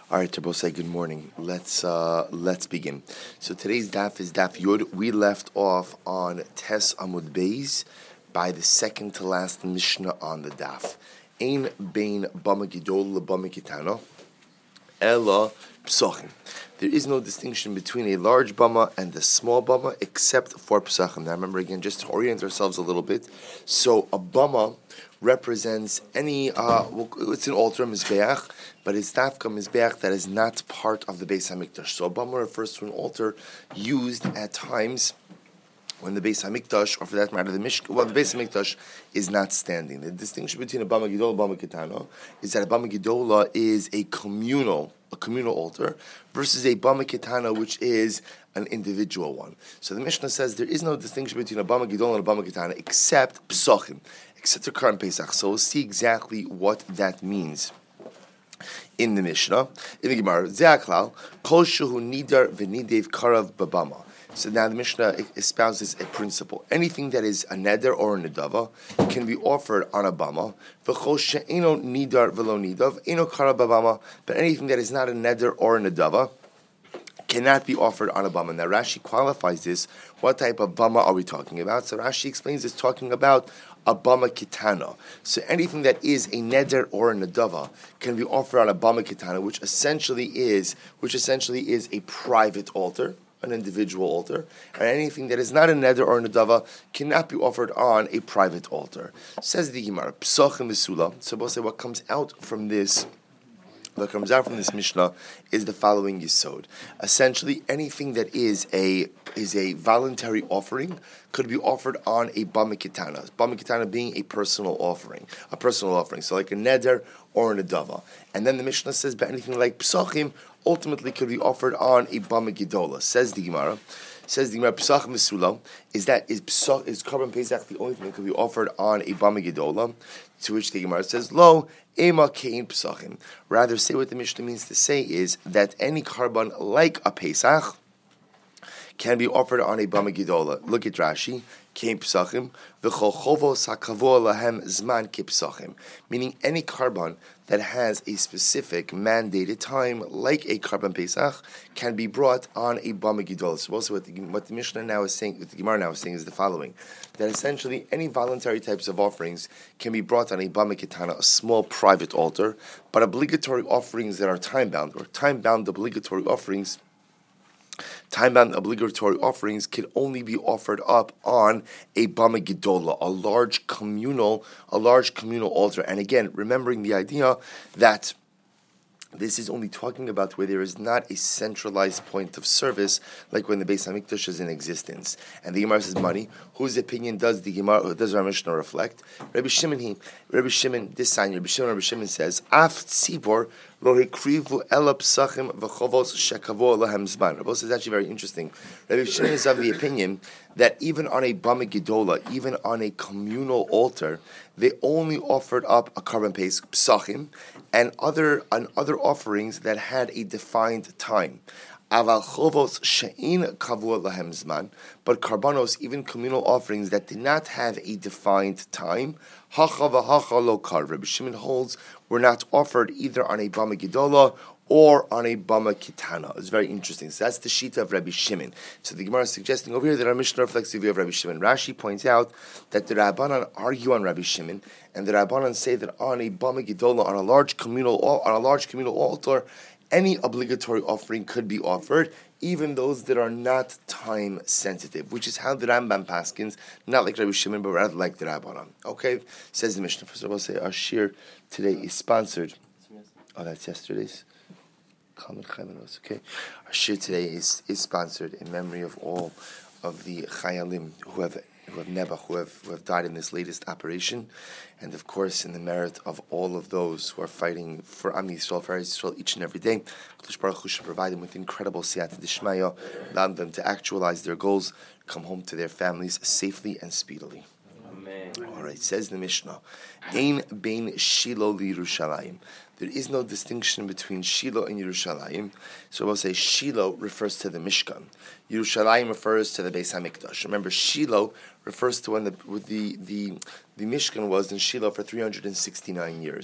All right, Terbosai, good morning. Let's begin. So today's daf is daf Yud. We left off on Tes Amud Beis by the second to last Mishnah on the daf. Ein bein bama gidol lebama kitano ella psochim. There is no distinction between a large bama and a small bama except for psachim. Now remember again, just to orient ourselves a little bit. So a bama represents any, it's an altar, mizbeach, but it's dafka mizbeach that is not part of the Beis HaMikdash. So a bama refers to an altar used at times when the Beis HaMikdash, or for that matter, the Beis HaMikdash is not standing. The distinction between a bama gidol and a bama kitano is that a bama gidola is a communal altar versus a bama kitana, which is an individual one. So the Mishnah says there is no distinction between a bama gidol and a bama kitana except psochim, except for Karan Pesach. So we'll see exactly what that means in the Mishnah. In the Gemara, Ze'aklal, kol shehu nidar v'nidev karav babama. So now the Mishnah espouses a principle. Anything that is a neder or a nedava can be offered on a bama. V'chol she'eno nidar v'lo nidav, eno karav babama. But anything that is not a neder or a nedava cannot be offered on a bama. Now Rashi qualifies this. What type of bama are we talking about? So Rashi explains it's talking about a bama kitana. So anything that is a neder or a nedava can be offered on a bama kitana, which essentially is a private altar, an individual altar, and anything that is not a neder or a nedava cannot be offered on a private altar. Says the Gemara, psochim v'sula. So we'll say what comes out from this Mishnah is the following yisod. Essentially, anything that is a voluntary offering could be offered on a bama kitana. Bama kitana being a personal offering. So like a neder or a nedava. And then the Mishnah says, but anything like psochim ultimately could be offered on a bama gidola. Says the Gemara, psachim v'sula, is Korban Pesach the only thing that could be offered on a bama gidola? To which the Gemara says, lo, ema kein psachim. Rather, say what the Mishnah means to say is that any korban like a Pesach can be offered on a bama gidola. Look at Rashi, kein psachim, v'chol chovos hakavua lahem zman kipsachim. Meaning any korban that has a specific mandated time, like a Korban Pesach, can be brought on a bama gidola. So also what the Mishnah now is saying, what the Gemara now is saying is the following: that essentially any voluntary types of offerings can be brought on a bama kitana, a small private altar, but obligatory offerings that are time-bound, or time-bound obligatory offerings can only be offered up on a bama gidola, a large communal altar. And again, remembering the idea that this is only talking about where there is not a centralized point of service, like when the Beis HaMikdash is in existence. And the Gemara says, money. Whose opinion does our Mishnah reflect? Rabbi Shimon says, Af tzibor lo hekrivu ela psachim v'chovos shekavo lahem zman. Rabbi says actually very interesting. Rabbi Shimon is of the opinion that even on a bama gidola, even on a communal altar, they only offered up a Korban Pesach, psachim, and other offerings that had a defined time. Aval chovos she'in kavua lahem zman, but karbanos, even communal offerings that did not have a defined time, hacha v'hacha lo kar. Rabbi Shimon holds were not offered either on a bama gidola or on a bama kitana. It's very interesting. So that's the shita of Rabbi Shimon. So the Gemara is suggesting over here that our Mishnah reflects the view of Rabbi Shimon. Rashi points out that the Rabbanan argue on Rabbi Shimon, and the Rabbanan say that on a bama gidola, on a large communal altar, any obligatory offering could be offered, even those that are not time sensitive, which is how the Rambam paskins, not like Rabbi Shimon, but rather like the Rabbanan. Okay, says the Mishnah. First of all, say our shir today is sponsored. Oh, that's yesterday's. Okay, our shir today is sponsored in memory of all of the chayalim who have died in this latest operation, and of course in the merit of all of those who are fighting for Am Yisrael, for Eretz Yisrael each and every day. Kadosh Baruch Hu should provide them with incredible siyata d'shmaya, allow them to actualize their goals, come home to their families safely and speedily. Amen. All right, says the Mishnah, Ein bein Shiloh liYerushalayim. There is no distinction between Shiloh and Yerushalayim. So we'll say Shiloh refers to the Mishkan. Yerushalayim refers to the Beis HaMikdash. Remember, Shiloh refers to when the Mishkan was in Shiloh for 369 years.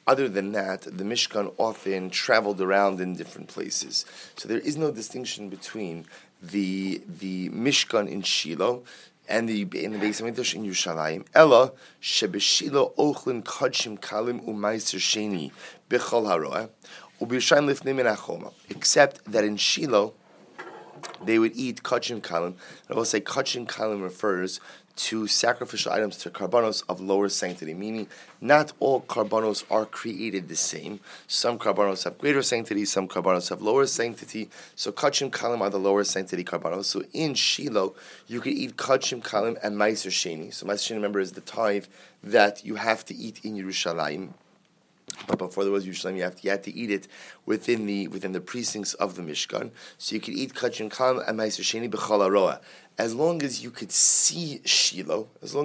Other than that, the Mishkan often traveled around in different places. So there is no distinction between the Mishkan in Shiloh and in the Beis Hamikdash in Yerushalayim. Ella shebeshilo ochlin kadshim kalim u'maiser sheni b'chol haroeh u'b'Yerushalayim lifnei min hachoma. Except that in Shiloh they would eat kachim kalim. And I will say kachim kalim refers to sacrificial items, to karbanos of lower sanctity, meaning not all karbanos are created the same. Some karbanos have greater sanctity, some karbanos have lower sanctity. So kachim kalim are the lower sanctity karbanos. So in Shiloh, you could eat kachim kalim and meiser sheni. So meiser sheni, remember, is the tithe that you have to eat in Yerushalayim. But before there was Yerushalayim, you had to eat it within the precincts of the Mishkan. So you could eat kachim kalim and meiser sheni b'chol haroeh. As long as you could see Shiloh, so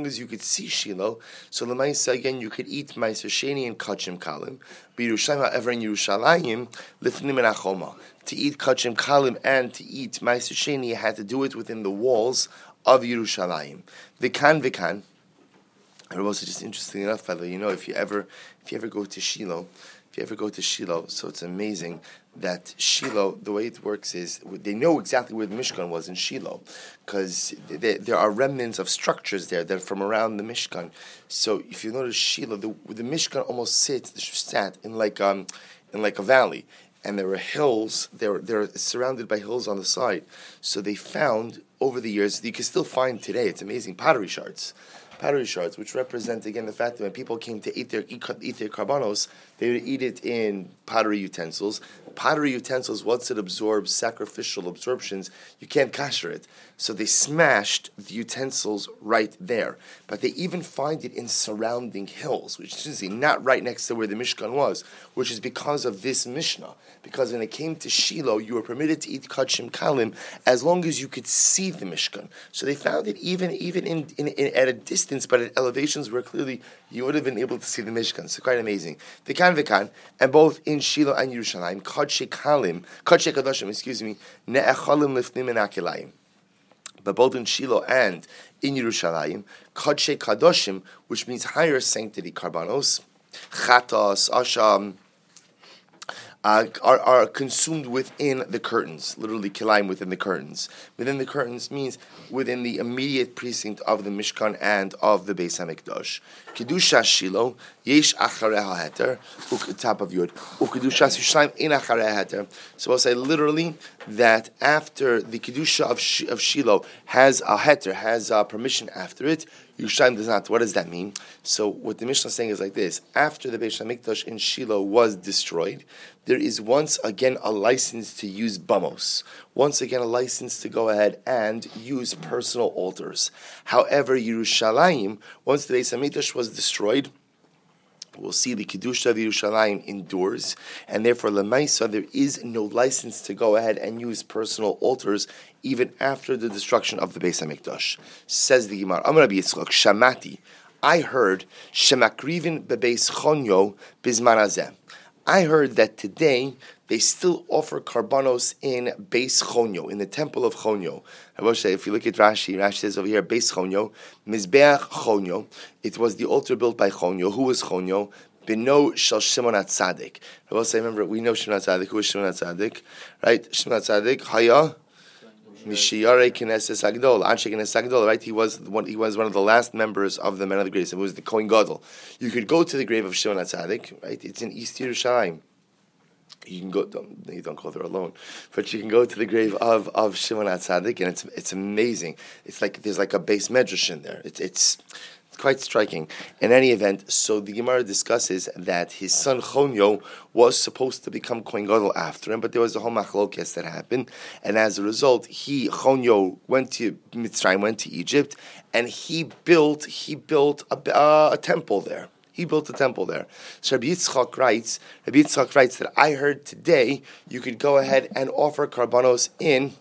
L'maisa, again, you could eat Meiser Sheni and Kachim Kalim. But Yerushalayim, however, in Yerushalayim, Lifnim and Achoma. To eat Kachim Kalim and to eat Meiser Sheni, you had to do it within the walls of Yerushalayim. Vikan. And also, just interesting enough, fellow, if you ever go to Shiloh, so it's amazing that Shiloh, the way it works is, they know exactly where the Mishkan was in Shiloh, because there are remnants of structures there that are from around the Mishkan. So if you notice Shiloh, the Mishkan almost sat in like a valley, and there were hills. They're surrounded by hills on the side. So they found over the years, you can still find today, it's amazing, pottery shards, which represent, again, the fact that when people came to eat their karbanos, they would eat it in pottery utensils. Pottery utensils, once it absorbs sacrificial absorptions, you can't kasher it. So they smashed the utensils right there. But they even find it in surrounding hills, which is not right next to where the Mishkan was, which is because of this Mishnah. Because when it came to Shiloh, you were permitted to eat kachim kalim as long as you could see the Mishkan. So they found it even in at a distance, but at elevations where clearly you would have been able to see the Mishkan. So quite amazing. Vikan, and both in Shiloh and Yerushalayim, kachim kadoshim, ne'echalim lifnim and akilayim. But both in Shiloh and in Yerushalayim, kachim kadoshim, which means higher sanctity karbanos, chatas, asham, are consumed within the curtains, literally kilayim, within the curtains. Within the curtains means within the immediate precinct of the Mishkan and of the Beis Hamikdash. Kedusha Shiloh yesh acharei haheter, top of yod. Ukedusha Yerushalayim in acharei haheter. So I'll say literally that after the kedusha of Shiloh has a heter, has permission after it, Yerushalayim does not. What does that mean? So what the Mishnah is saying is like this: after the Beis Hamikdash in Shiloh was destroyed, there is once again a license to use bamos. Once again a license to go ahead and use personal altars. However, Yerushalayim, once the Beis Hamikdash was destroyed, we'll see the Kedusha of Yerushalayim endures, and therefore Lemaisa, there is no license to go ahead and use personal altars even after the destruction of the Beis Hamikdash. Says the Gemara, Amar Rabbi Yitzchak, Shamati, I heard Shemakrivin bebeis Chonyo bizman hazeh. I heard that today they still offer karbanos in Beis Chonyo, in the temple of Chonyo. I will say, if you look at Rashi says over here, Beis Chonyo, Mizbeach Chonyo. It was the altar built by Chonyo. Who was Chonyo? Beno Shel Shimon HaTzadik. I will say, remember, we know Shimon HaTzadik. Who is Shimon HaTzadik? Right? Shimon HaTzadik, Haya Mishiyare Knesses Agdol, Anshe Knesses Agdol, right? He was one of the last members of the Men of the Grace. It was the Kohen Gadol. You could go to the grave of Shimon HaTzadik, right? It's in East Yerushalayim. You can go. You don't go there alone, but you can go to the grave of Shimon HaTzadik, and it's amazing. It's like there's like a base medrash in there. It's quite striking. In any event, so the Gemara discusses that his son Chonyo was supposed to become Kohen Gadol after him, but there was a whole machlokes that happened, and as a result, Chonyo went to Mitzrayim, went to Egypt, and he built a temple there. He built a temple there. So Rabbi Yitzchak writes that I heard today you could go ahead and offer karbanos in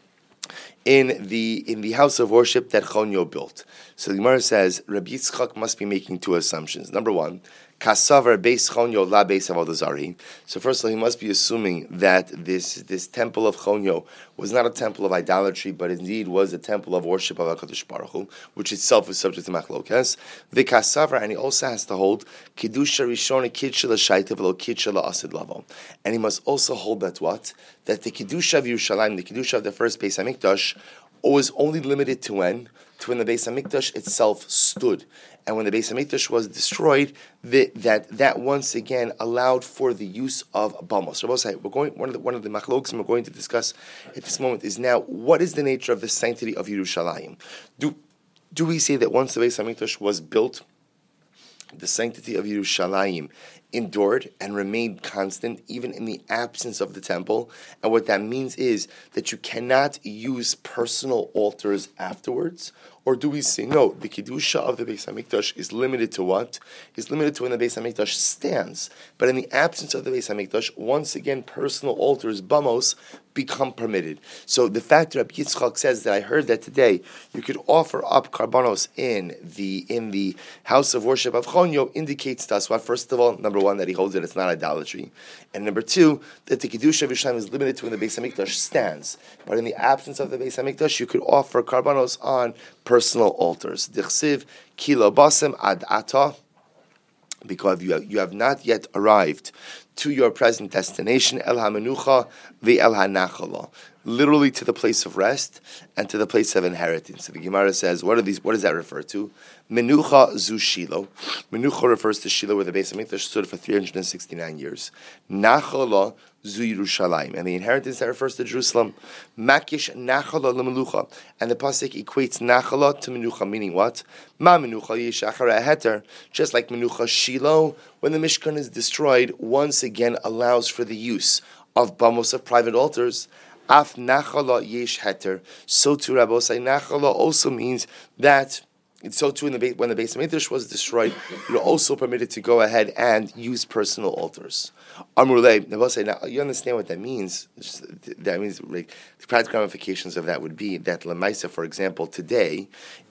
the house of worship that Chonyo built. So the Gemara says Rabbi Yitzchak must be making two assumptions. Number one, Kasavar Beis Chonyo La Beis Avodah Zarah. So first of all, he must be assuming that this temple of Chonyo was not a temple of idolatry, but indeed was a temple of worship of HaKadosh Baruch Hu, which itself is subject to Machlokes. V'Kasavar, and he also has to hold Kedusha Rishona Kidsha L'Shaita V'Lo Kidsha L'Asid Lavo. And he must also hold that what? That the Kedusha of Yerushalayim, the Kedusha of the first Beis HaMikdash, was only limited to when? To when the Beis HaMikdash itself stood. And when the Beis HaMikdash was destroyed, that once again allowed for the use of bamos. One of the machloks we're going to discuss at this moment is now, what is the nature of the sanctity of Yerushalayim? Do we say that once the Beis HaMikdash was built, the sanctity of Yerushalayim endured and remained constant even in the absence of the temple? And what that means is that you cannot use personal altars afterwards? Or do we say, no, the Kedusha of the Beis HaMikdash is limited to what? Is limited to when the Beis HaMikdash stands. But in the absence of the Beis HaMikdash, once again, personal altars, bamos, become permitted. So the fact that Rabbi Yitzchak says that I heard that today you could offer up karbanos in the house of worship of Chonyo indicates to us what, first of all, number one, that he holds that it's not idolatry, and number two, that the Kedusha of Yerushalayim is limited to when the Beis HaMikdash stands. But in the absence of the Beis HaMikdash, you could offer karbanos on personal altars. Dichsiv kilo basem ad ata, because you have not yet arrived to your present destination, el hamenucha ve'el hanachala, literally to the place of rest and to the place of inheritance. So the Gemara says, what does that refer to? Menucha zu Shiloh. Menucha refers to Shiloh, where the Beis HaMikdash stood for 369 years. Nachala zu Yerushalayim, and the inheritance that refers to Jerusalem. Makish nachala lemelucha, and the pasuk equates nachala to menucha, meaning what? Ma menucha yesh achara heter, just like menucha Shiloh, when the Mishkan is destroyed, once again allows for the use of bamos, of private altars. Af nachala yesh heter. So too, Rabbosai, nachala also means that. So too, when the Beis HaMikdash was destroyed, you were also permitted to go ahead and use personal altars. Amrulei, now you understand what that means. That means, like, the practical ramifications of that would be that Lamaisa, for example, today,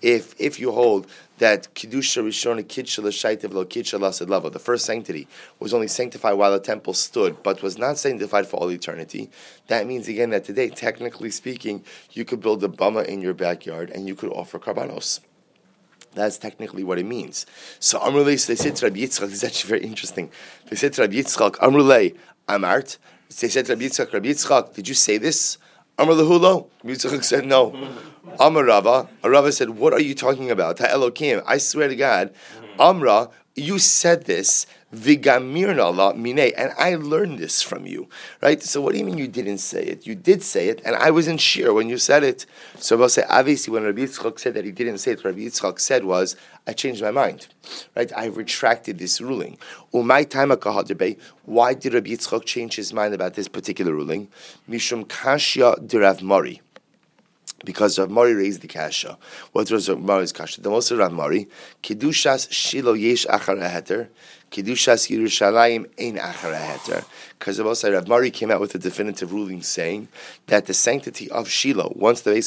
if you hold that Kedusha Rishona Kidsha L'Shaita V'Lo Kidsha L'Asid Lavo, the first sanctity, was only sanctified while the temple stood, but was not sanctified for all eternity, that means again that today, technically speaking, you could build a bama in your backyard and you could offer karbanos. That's technically what it means. So Amrulei, so they said to Rabbi Yitzchak, this is actually very interesting. They said to Rabbi Yitzchak, Amrulei, Amart. They said to Rabbi Yitzchak, did you say this? Amar lehulo. Rabbi Yitzchak said no. Amar Rava. Rava said, what are you talking about? Ha Elokim, I swear to God. Amra, you said this. Vigamirna la mine, and I learned this from you, right? So what do you mean you didn't say it? You did say it, and I wasn't sure when you said it. So I'll say, obviously, when Rabbi Yitzchak said that he didn't say it, what Rabbi Yitzchak said was, I changed my mind, right? I retracted this ruling. Umay taima kahadebe. Why did Rabbi Yitzchak change his mind about this particular ruling? Mishum kashya de Rav Mari. Because Rav Mari raised the kasha. What was Rav Mari's kasha? The most of Rav Mari, Kedushas Shiloh yesh achara heter, Kedushas Yerushalayim ein achara heter. Because Rav Mari came out with a definitive ruling saying that the sanctity of Shiloh, once the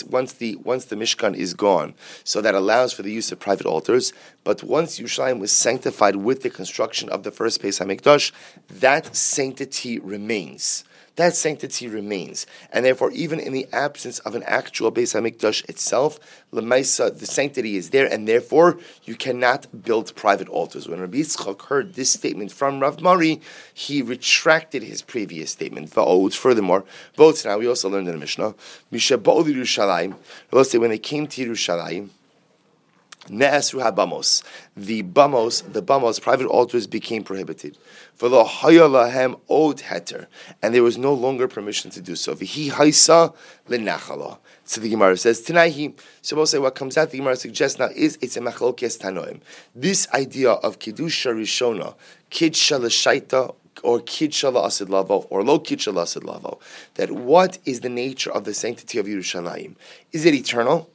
Mishkan is gone, so that allows for the use of private altars. But once Yerushalayim was sanctified with the construction of the first Beis HaMikdash, that sanctity remains. That sanctity remains, and therefore, even in the absence of an actual Beis HaMikdash itself, Lemaisa, the sanctity is there, and therefore you cannot build private altars. When Rabbi Yitzchak heard this statement from Rav Mari, he retracted his previous statement. Furthermore, now we also learned in the Mishnah, Misha Ba'ol Yerushalayim. Let's say when they came to Yerushalayim, Ne'esru habamos. The bamos, private altars became prohibited. V'lo haya lahem od heter, and there was no longer permission to do so. V'hi haisa lenachala. So the Gemara says, Tanaihi. So we'll say what comes out, the Gemara suggests now is it's a machlokes tanoim. This idea of Kedusha Rishona, Kidsha L'Shaita, or Kidsha L'Asid Lavo, or Lo Kidsha L'Asid Lavo, that what is the nature of the sanctity of Yerushalayim? Is it eternal?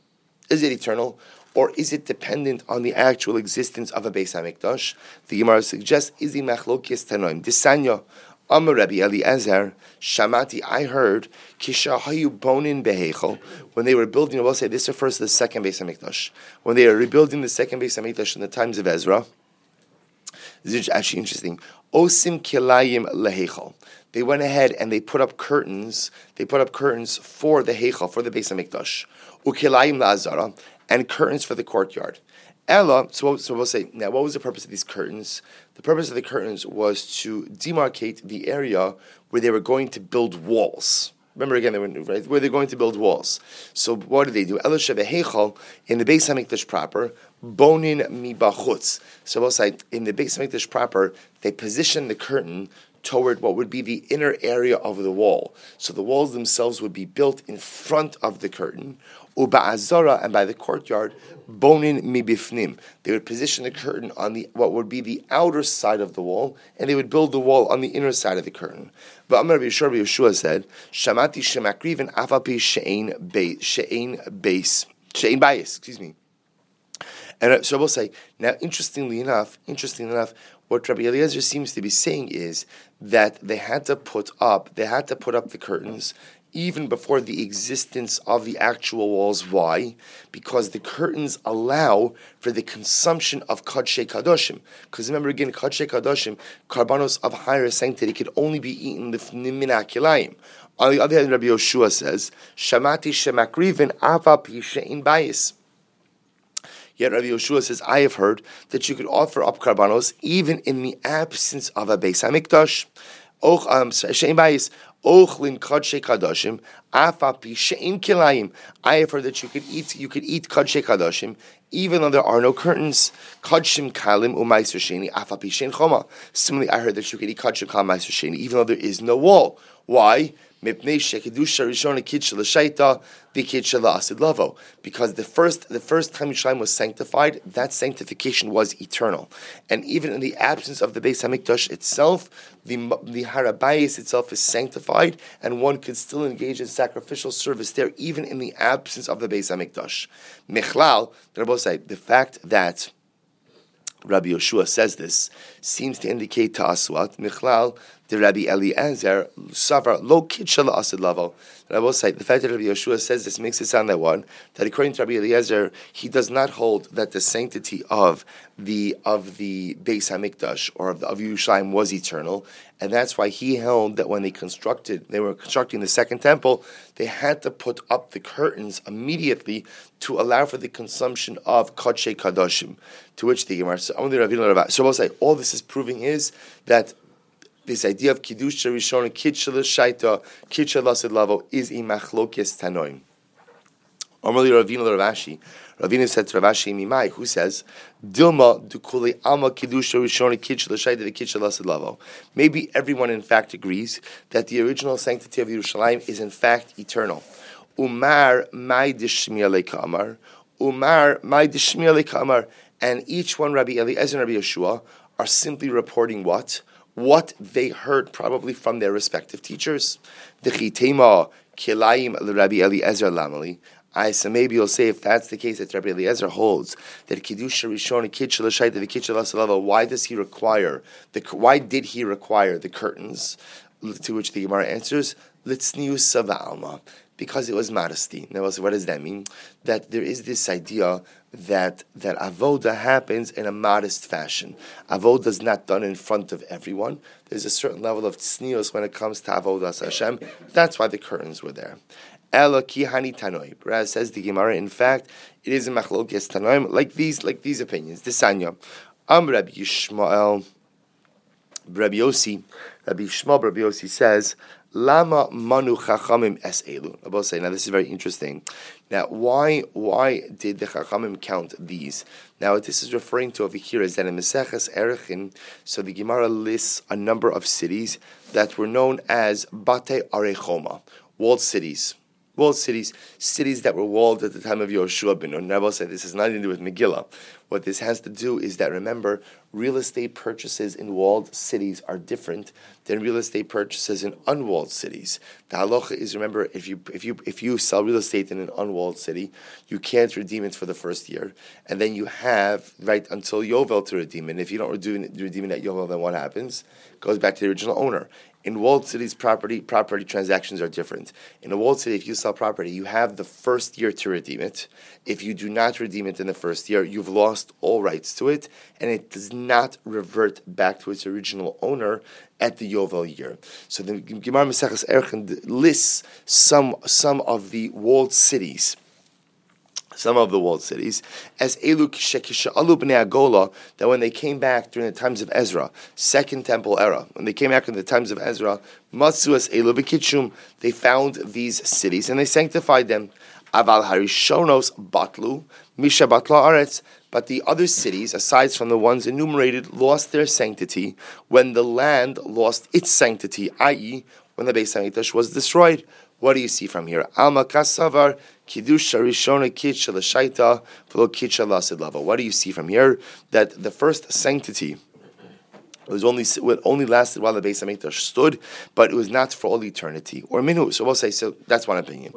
Or is it dependent on the actual existence of a Beis HaMikdash? The Gemara suggests, is the machlokes tanoim. Disanya, Amar Rabbi Eliezer, Shamati, I heard, Kisha hayu bonin behechel, when they were building, we'll say this refers to the second Beis HaMikdash. When they were rebuilding the second Beis HaMikdash in the times of Ezra, This is actually interesting. Osim kilayim lehechal. They went ahead and they put up curtains. They put up curtains for the heichal, for the Beis Hamikdash. Ukilayim la'azara, and curtains for the courtyard. Ella, so we'll say, now what was the purpose of these curtains? The purpose of the curtains was to demarcate the area where they were going to build walls. Remember again, where they're going to build walls. So what did they do? Ella sheve heichal, in the Beis Hamikdash proper, bonin mibachutz. So we'll say, in the Beis Hamikdash proper, they positioned the curtain toward what would be the inner area of the wall. So the walls themselves would be built in front of the curtain. Uba'azara, and by the courtyard, bonin mibifnim. They would position the curtain on the what would be the outer side of the wall, and they would build the wall on the inner side of the curtain. But Amar Rabbi Yeshua said, "Shamati shemakriven afapi she'ein bayis." Excuse me. And so we'll say now. Interestingly enough, what Rabbi Eliezer seems to be saying is that they had to put up the curtains even before the existence of the actual walls. Why? Because the curtains allow for the consumption of Kodshei Kadoshim. Because remember again, Kodshei Kadoshim, karbanos of higher sanctity, could only be eaten min akilayim. On the other hand, Rabbi Yoshua says, "Shamati shemakriven afapi she'ein bayis." Yet Rabbi Yoshua says, I have heard that you could offer up karbanos even in the absence of a Beis Hamikdash. She'ein bayis. Ochlin Kodshei Kadoshim, afapi she'ein kilayim. I have heard that you could eat Kodshei Kadoshim even though there are no curtains. Kodshim kalim u'maiser sheni, afapi she'ein choma. Similarly, I heard that you could eat Kodshim kalim maiser sheni even though there is no wall. Why? Because the first time Yerushalayim was sanctified, that sanctification was eternal, and even in the absence of the Beis Hamikdash itself, the Harabayis itself is sanctified, and one could still engage in sacrificial service there, even in the absence of the Beis Hamikdash. Mechlal, the fact that Rabbi Yoshua says this seems to indicate to us what Michlal the Rabbi Eliezer Savar Lo Kitshal Asid Lavo. And I will say the fact that Rabbi Yoshua says this makes it sound like one that according to Rabbi Eliezer he does not hold that the sanctity of the Beis Hamikdash or of Yerushalayim was eternal, and that's why he held that when they were constructing the second temple, they had to put up the curtains immediately to allow for the consumption of Kodshei Kadoshim. To which the Gemara says, so we'll say all this is proving is that this idea of Kiddush Rishon and Kitshel Shaita, Kitshel Lasid Lavo is a machlokes tanoim. Normally Ravina said to Rav Ashi Mimai, who says, Dilma dukuli alma Kiddush Rishon and Kitshel Shaita the Kitshel Lasid Lavo. Maybe everyone in fact agrees that the original sanctity of Yerushalayim is in fact eternal. Umar mai dishmiya lekamar. Umar mai dishmiya lekamar. And each one, Rabbi Eliezer and Rabbi Yeshua, are simply reporting what they heard probably from their respective teachers. V'chitema kilayim Rabbi Eliezer lamali. So maybe you'll say if that's the case that Rabbi Eliezer holds that Kiddush Rishon and Kitshel Shaita the Kitshel Lasalava, why did he require the curtains? To which the Gemara answers, Litznius Sava because it was modesty. Now, what does that mean? That there is this idea that avoda happens in a modest fashion. Avoda is not done in front of everyone. There's a certain level of tznius when it comes to avodas Hashem. That's why the curtains were there. Ela kihani tanoim. Raz says the Gemara. In fact, it is a machlokes tanoim like these opinions. The Sanya, Rabbi Yishmael, Rabbi Yossi says, Lama manu chachamim es elu. I will say now this is very interesting. Now why did the chachamim count these? Now what this is referring to over here is that in Maseches Erechin, so the Gemara lists a number of cities that were known as Bate Arechoma, walled cities. Cities that were walled at the time of Yoshua ben Nun. Rabbi said this has nothing to do with Megillah. What this has to do is that, remember, real estate purchases in walled cities are different than real estate purchases in unwalled cities. The halacha is, remember, if you sell real estate in an unwalled city, you can't redeem it for the first year, and then you have right until Yovel to redeem it. And if you don't redeem it at Yovel, then what happens? It goes back to the original owner. In walled cities, property transactions are different. In a walled city, if you sell property, you have the first year to redeem it. If you do not redeem it in the first year, you've lost all rights to it, and it does not revert back to its original owner at the Yovel year. So the Gemara Maseches Erchin lists some of the walled cities. Some of the walled cities, as Elu Shekisha'alu B'nei Agola, that when they came back during the times of Ezra, Second Temple era, when they came back in the times of Ezra, Matzu as Elu B'Kitshum, they found these cities and they sanctified them. Aval Harishonos Batlu, Misha Batla Aretz, but the other cities, aside from the ones enumerated, lost their sanctity when the land lost its sanctity, i.e., when the Beis Hamikdash was destroyed. What do you see from here? Alma Kasavar Kiddush Rishona Kitcha L'Shaita V'lo Kitcha L'Asid Lava. What do you see from here? That the first sanctity was only lasted while the Beis Hamikdash stood, but it was not for all eternity. Or minhu. So we'll say, so that's one opinion.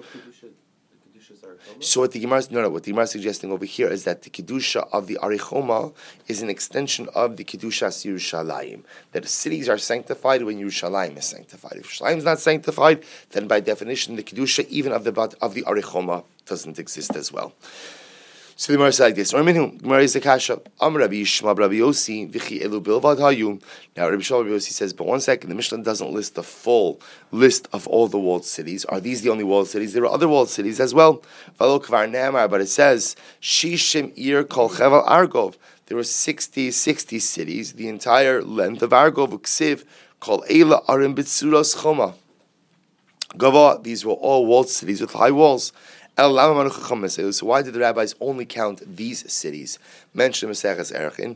So what the Gemara is suggesting over here is that the Kedusha of the Arichoma is an extension of the Kedushas Yerushalayim. That the cities are sanctified when Yerushalayim is sanctified. If Yerushalayim is not sanctified, then by definition the Kedusha even of the Arichoma doesn't exist as well. So the Gemara is like this. Gemara is the Kasha. Rabbi Yishmael, Rabbi Yossi, V'chi Elu Bilvad Hayum. Now Rabbi Yishmael, Rabbi Yossi says, but one second, the Mishnah doesn't list the full list of all the walled cities. Are these the only walled cities? There are other walled cities as well. But it says, Shishim Ir Kol Chevel Argov. There were 60 cities, the entire length of Argov, Uksiv, Kol Eila Arim Bitsuros Choma. Gava, these were all walled cities with high walls. So why did the rabbis only count these cities? Mentioned Maseches Erchin.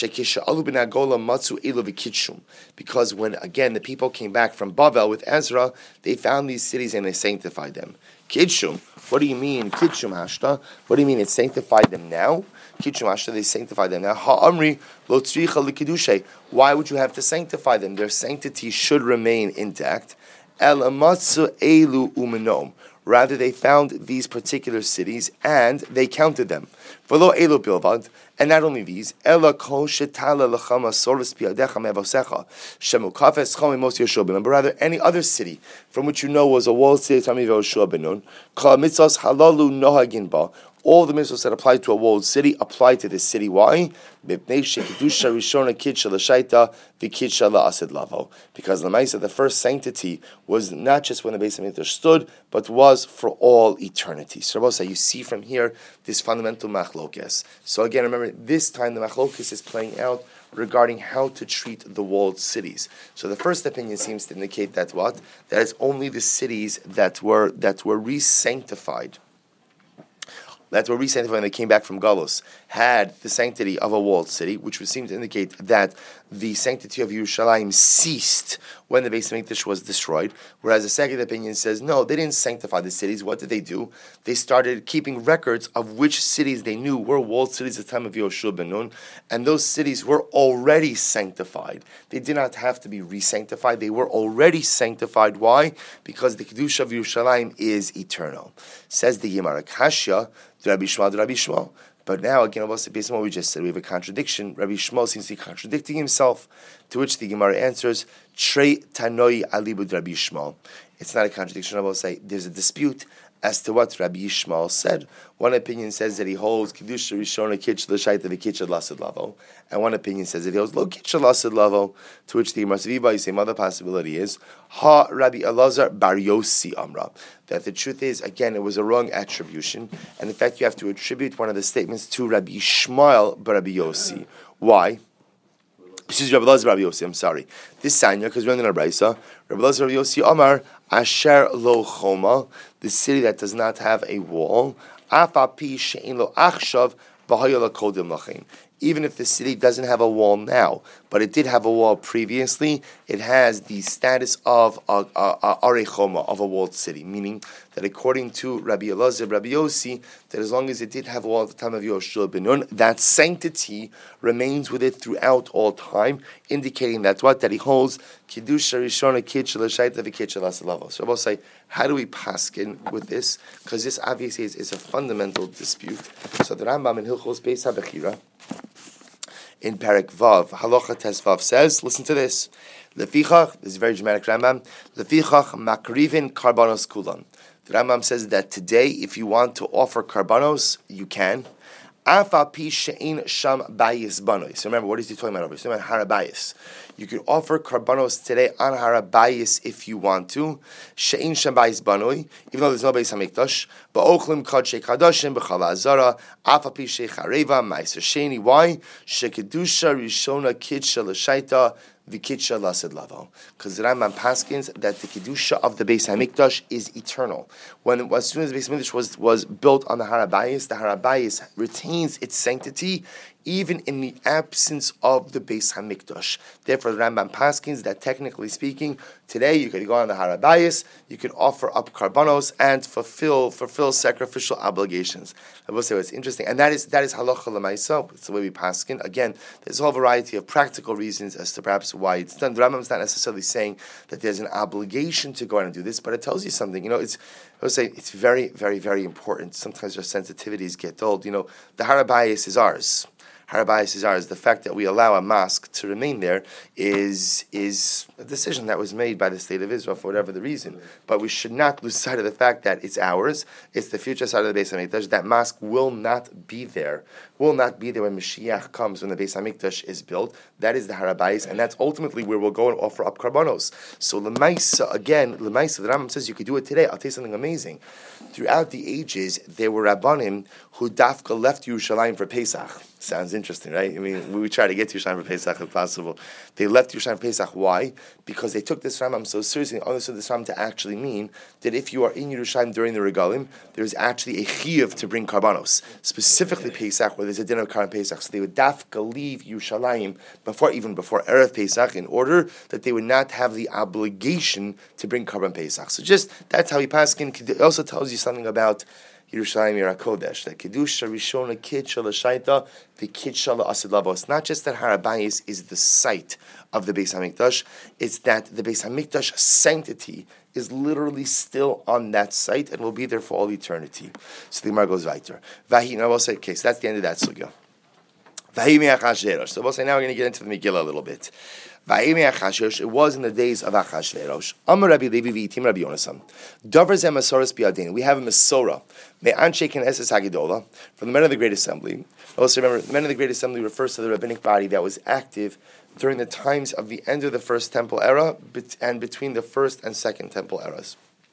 Because when again the people came back from Bavel with Ezra, they found these cities and they sanctified them. Kidshum. What do you mean Kidshum Hashta? What do you mean it sanctified them now? Kidshum Hashta, they sanctified them now. Ha'amri lo tzricha l'kiddushay. Why would you have to sanctify them? Their sanctity should remain intact. El amatzu elu umenom. Rather, they found these particular cities and they counted them. V'lo elu bilvad, and not only these, ela kol shetala lechama soros piadecha mevosecha shemukafes chom emos Yehoshua ben Nun. But rather, any other city from which you know was a walled city of Yehoshua ben Nun, kol mitzvos halalu nohagin ba. All the mitzvahs that apply to a walled city apply to this city. Why? Because the Lamaisa, the first sanctity, was not just when the Beis Hamikdash stood, but was for all eternity. So Rabbi, you see from here this fundamental machlokes. So again, remember, this time the machlokes is playing out regarding how to treat the walled cities. So the first opinion seems to indicate that what? That it's only the cities that were re-sanctified. That were re-sanctified when they came back from Galus, had the sanctity of a walled city, which would seem to indicate that the sanctity of Yerushalayim ceased when the Beis Hamikdash was destroyed. Whereas the second opinion says, no, they didn't sanctify the cities. What did they do? They started keeping records of which cities they knew were walled cities at the time of Yehoshua ben Nun, and those cities were already sanctified. They did not have to be re-sanctified. They were already sanctified. Why? Because the Kedusha of Yerushalayim is eternal. Says the Gemara Kashya, Rabbi Yishmael. But now, again, based on what we just said, we have a contradiction. Rabbi Yishmael seems to be contradicting himself, to which the Gemara answers, Trei Tanoi Alibud Rabbi Yishmael. It's not a contradiction. I will say there's a dispute as to what Rabbi Yishmael said. One opinion says that he holds Kedusha Rishona Kitch L'Shaita V'Kitcha L'Asid Lavo, and one opinion says that he holds Lo Kitcha L'Asid Lavo, to which the Gemara says, the same other possibility is Ha Rabbi Elazar Bar Yossi Amra. That the truth is, again, it was a wrong attribution, and in fact you have to attribute one of the statements to Rabbi Yishmael Bar Rabbi Yossi. Why? This is Rabbi Elazar Rabbi Yossi, I'm sorry. This Sanya, because we're in a Braisa, Rabbi Elazar Rabbi Yossi Amar, Asher Lo Choma, the city that does not have a wall, Afapi She'in Lo Achshav, V'Haya La Kodim Lachem. Even if the city doesn't have a wall now, but it did have a wall previously, it has the status of a arechoma, of a walled city, meaning that according to Rabbi Elazar, Rabbi Yossi, that as long as it did have a wall at the time of Yehoshua ben Nun, that sanctity remains with it throughout all time, indicating that what? That he holds Kedusha Rishona Kitcha L'Shaita V'Kitcha L'Asid Lavo. So I will say, how do we paskin with this? Because this obviously is a fundamental dispute. So the Rambam in Hilchos Beis HaBechira, in Perek Vav, Halacha Tes Vav says, listen to this, Lefichach, this is very dramatic Rambam. Lefichach makrivin karbanos kulan. The Rambam says that today, if you want to offer karbanos, you can. Afa pi she'in sham bayis banoi. So remember, what is he talking about over here? He's talking about harabayis. You can offer karbanos today on harabayis if you want to. She'in sham bayis banoi, even though there's no bayis hamikdash. But ochlim kadshe kadashim b'chala azara. Afa pi she'chareva ma'aser sheni. Why? She'kedusha rishona kidsha l'shaita. The Kidsha Lasid Lavo. Because the Rambam paskins that the Kedusha of the Beis HaMikdash is eternal. As soon as the Beis HaMikdash was built on the Harabayis retains its sanctity even in the absence of the Beis HaMikdash. Therefore, the Rambam paskins that technically speaking, today you could go on the Harabayis, you could offer up karbanos and fulfill sacrificial obligations. I will say what's interesting, and that is halacha l'maisa. It's the way we paskin. Again, there's a whole variety of practical reasons as to perhaps why it's done. The Rambam is not necessarily saying that there's an obligation to go out and do this, but it tells you something. I would say it's very, very, very important. Sometimes our sensitivities get dulled. The Harabayis is ours. Harabayis is ours. The fact that we allow a mosque to remain there is a decision that was made by the state of Israel for whatever the reason. But we should not lose sight of the fact that it's ours. It's the future side of the Beis HaMikdash. That mosque will not be there. Will not be there when Mashiach comes, when the Beis HaMikdash is built. That is the Harabayis, and that's ultimately where we'll go and offer up karbanos. So L'maisa, the Rambam says you could do it today. I'll tell you something amazing. Throughout the ages, there were Rabbanim who dafka left Yerushalayim for Pesach. Sounds interesting, right? We try to get to Yerushalayim for Pesach if possible. They left Yerushalayim for Pesach. Why? Because they took this Rambam so seriously and understood this Rambam to actually mean that if you are in Yerushalayim during the regalim, there's actually a chiyuv to bring karbanos, specifically Pesach, where there's a dinner of Karban Pesach. So they would dafka leave Yerushalayim before Erev Pesach in order that they would not have the obligation to bring Karban Pesach. So that's how he paskin. It also tells you something about Yerushalayim Yira Kodesh, that Kedusha Rishona Kidsha L'Shaita, the Kidsha L'Asid Lavo. It's not just that Harabayis is the site of the Beis HaMikdash, it's that the Beis HaMikdash sanctity is literally still on that site and will be there for all eternity. So the Gemara goes weiter. Now we'll say, okay, so that's the end of that sugya. So we'll say now we're going to get into the Megillah a little bit. It was in the days of Achashverosh. Amar Rabbi Levi v'itim Rabbi Yonasan. Davar zeh masoras biyadin. We have a Masorah. Me'anshe Knesses Hagedola, from the men of the Great Assembly. Also remember, the men of the Great Assembly refers to the rabbinic body that was active during the times of the end of the First Temple era and between the First and Second Temple eras.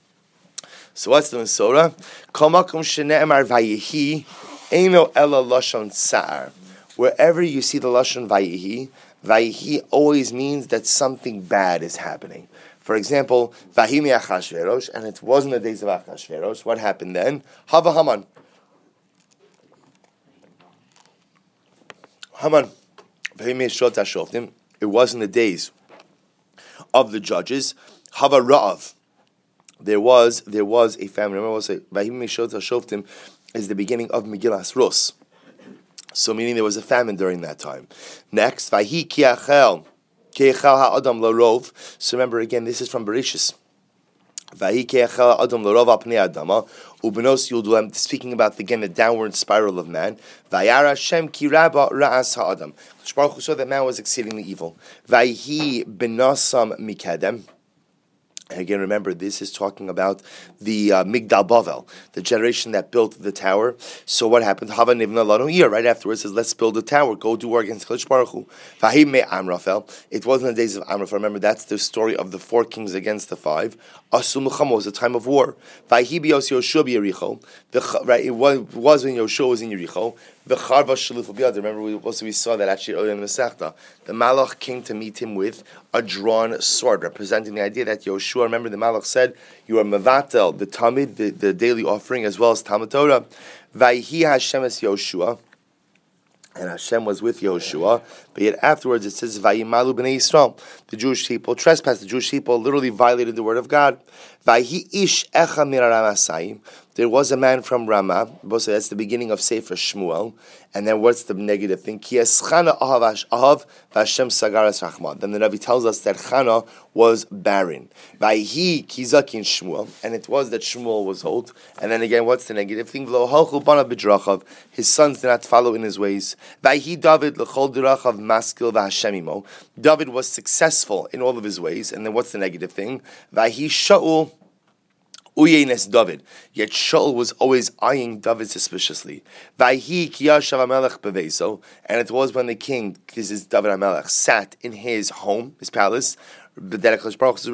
So what's the Masorah? Kol makom shene'emar vayihi eino ela lashon sa'ar. Wherever you see the lashon vayihi, Vayihi always means that something bad is happening. For example, Vahimi Achashverosh, and it wasn't the days of Achashverosh. What happened then? Hava Haman. Vahimi Shot Hashoftim. It wasn't the days of the judges. Hava Ra'av. There was a famine. Remember, we'll say Vahimi Shot Hashoftim is the beginning of Megillas Rus. So meaning there was a famine during that time. Next, Vahi kiachel ha'adam larov. So remember again, this is from Bereshis. Vahi kiachel ha'adam larov apnei adama ubenos yudulem. Speaking about again the downward spiral of man. Vayara Hashem ki rabba ra'as ha'adam. Baruch Hu saw that man was exceedingly evil. Vahi benasam mikadem. And again, remember, this is talking about the Migdal Bavel, the generation that built the tower. So what happened? Hava nivna lanu ir. Right afterwards, says, let's build a tower. Go do war against Kadosh Baruch Hu. Vahim me Amraphel. It wasn't the days of Amraphel. Remember, that's the story of the 4 kings against the 5. Asu Muchamo was a time of war. Vahi bios Yoshua b'Yericho. Right, it was when Yoshua was in Yericho. Remember, we saw that actually earlier in the Masechta. The Malach came to meet him with a drawn sword, representing the idea that Yoshua, remember the Malach said, you are Mevatel, the Tamid, the daily offering, as well as Talmud Torah. Vayhi Hashem es Yoshua. And Hashem was with Yoshua, but yet afterwards it says, Vayimalu b'nei Yisrael. The Jewish people trespassed. The Jewish people literally violated the word of God. Vayhi ish echa miraram asayim. there was a man from Ramah. So that's the beginning of Sefer Shmuel. And then what's the negative thing? Ki eschana ahav v'Hashem sagaras rachma. Then the Navi tells us that Chana was barren. Vayhi kizakin Shmuel. And it was that Shmuel was old. And then again, what's the negative thing? V'lo halchu bana b'drachav. His sons did not follow in his ways. Vayhi David l'chol dirachav maskil v'Hashemimo. David was successful in all of his ways. And then what's the negative thing? Vayhi Shaul Uyenes David. Yet Shaul was always eyeing David suspiciously. Vayhi kiyashav HaMelech beveso. And it was when the king, this is David HaMelech, sat in his home, his palace. You will not build the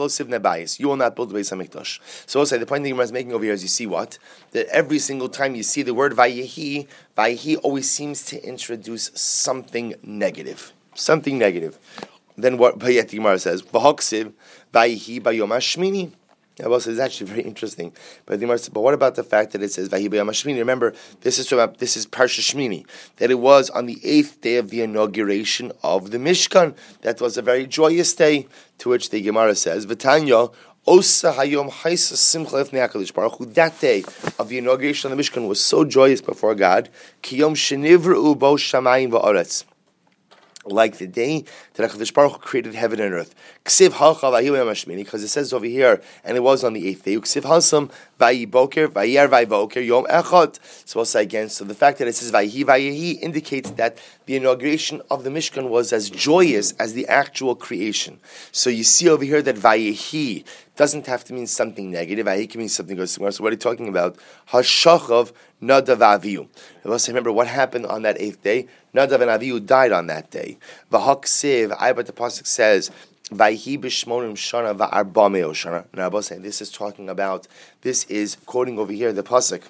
Beis HaMikdash. So also, the point the Gemara is making over here is you see what? That every single time you see the word Vayehi, Vayehi always seems to introduce something negative. Something negative. Then what the Gemara says, V'hoksiv Vayehi Bayom HaShmini. It's actually very interesting. But what about the fact that it says Vahi B'Yom HaShmini? Remember, this is Parsha Shmini, that it was on the 8th day of the inauguration of the Mishkan. That was a very joyous day, to which the Gemara says, V'tanya, Osa Hayom Haisa Simcha Lefnei HaKadosh Baruch Hu. That day of the inauguration of the Mishkan was so joyous before God, Kiyom Shenivru Bo Shamayim V'Oretz. Like the day that HaKadosh Baruch Hu created heaven and earth. Ksiv halcha v'ahi b'yom hashmini, because it says over here, and it was on the 8th day. Ksiv hasam v'ayi boker v'ayer v'ayi boker yom echad. So I'll say again. So the fact that it says v'ahi v'ayehi indicates that the inauguration of the Mishkan was as joyous as the actual creation. So you see over here that v'ayehi doesn't have to mean something negative. V'ayehi can mean something good. So what are you talking about? Hashachav Nadav Avihu. Remember what happened on that 8th day? Nadav and Avihu died on that day. V'haksiv, but the pasuk says, Vayhi b'shmonim shana v'arba meo shana. Now, Abba saying this is talking about. This is quoting over here the pasuk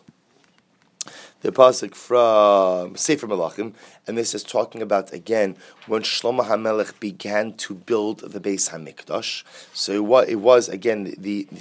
from Sefer Melachim, and this is talking about again when Shlomo HaMelech began to build the Beis HaMikdash. So it was again